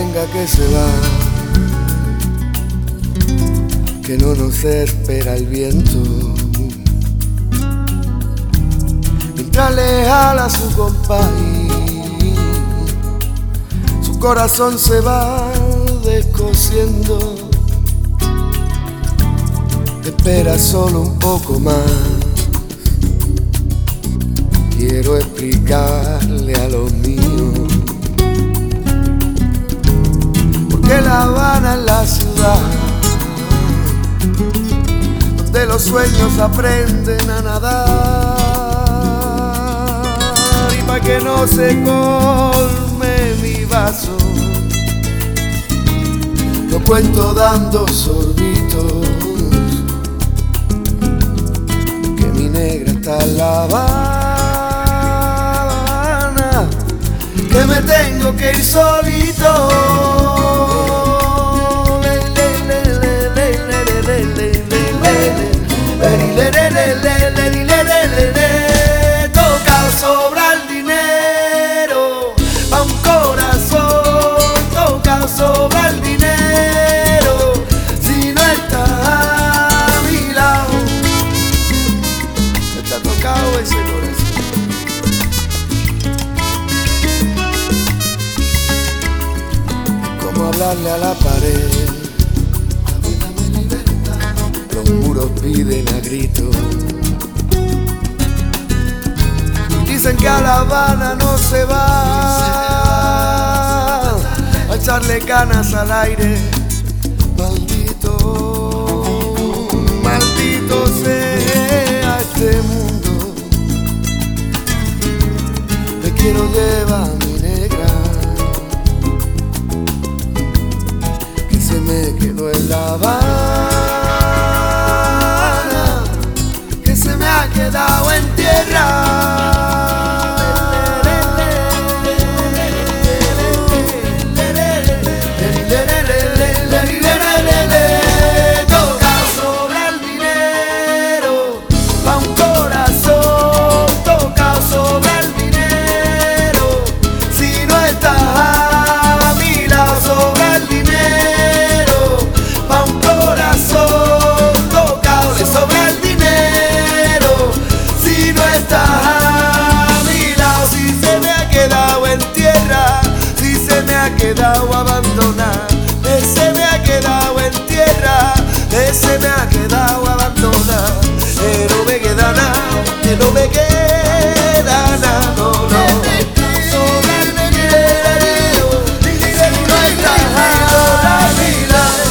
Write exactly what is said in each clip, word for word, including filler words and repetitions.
milonga que se va, que no nos espera el viento, mientras le jala su compás, su corazón se va descosiendo. Espera solo un poco más, quiero explicarle a los míos porque La Habana es la ciudad donde los sueños aprenden a nadar. Y pa' que no se colme mi vaso, lo cuento dando sorbitos, que mi negra está en La Habana, que me tengo que ir solito. Toca sobra el dinero a un corazón, toca sobra el dinero si no está a mi lado. Está tocado ese corazón. Como hablarle a la pared, los muros piden a gritos. Dicen que a La Habana no se va a echarle canas al aire. Maldito, maldito sea este mundo. Me quiero llevar mi negra, que se me quedó en La Habana, que se me ha quedado en tierra. Quedado abandonado, ese me ha quedado en tierra, ese me ha quedado abandonado, que no me queda nada, que no me queda nada, no, no. Sobre el dinero, si no está a mi lado.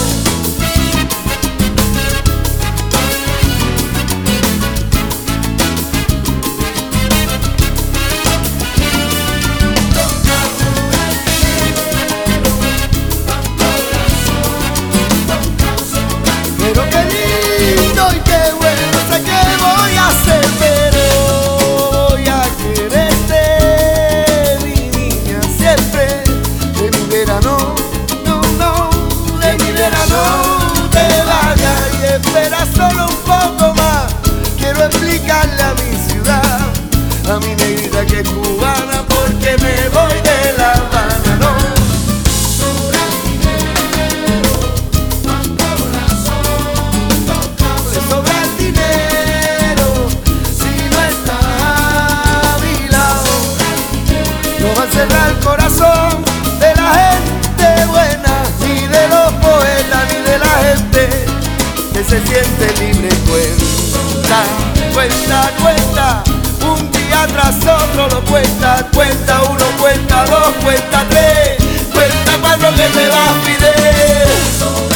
Solo un poco más, quiero explicarle a mi ciudad, a mi negrita que es cubana, porque me voy de La Habana, no. Sobra el dinero, pa' un corazón, le sobra el dinero, si no está a mi lado, no va a cerrar el corazón de la gente buena, ni de los poetas, ni de la gente que se siente libre. Cuenta, cuenta, cuenta, un día tras otro lo cuenta, cuenta uno, cuenta dos, cuenta tres, cuenta cuatro que te va a Fidel.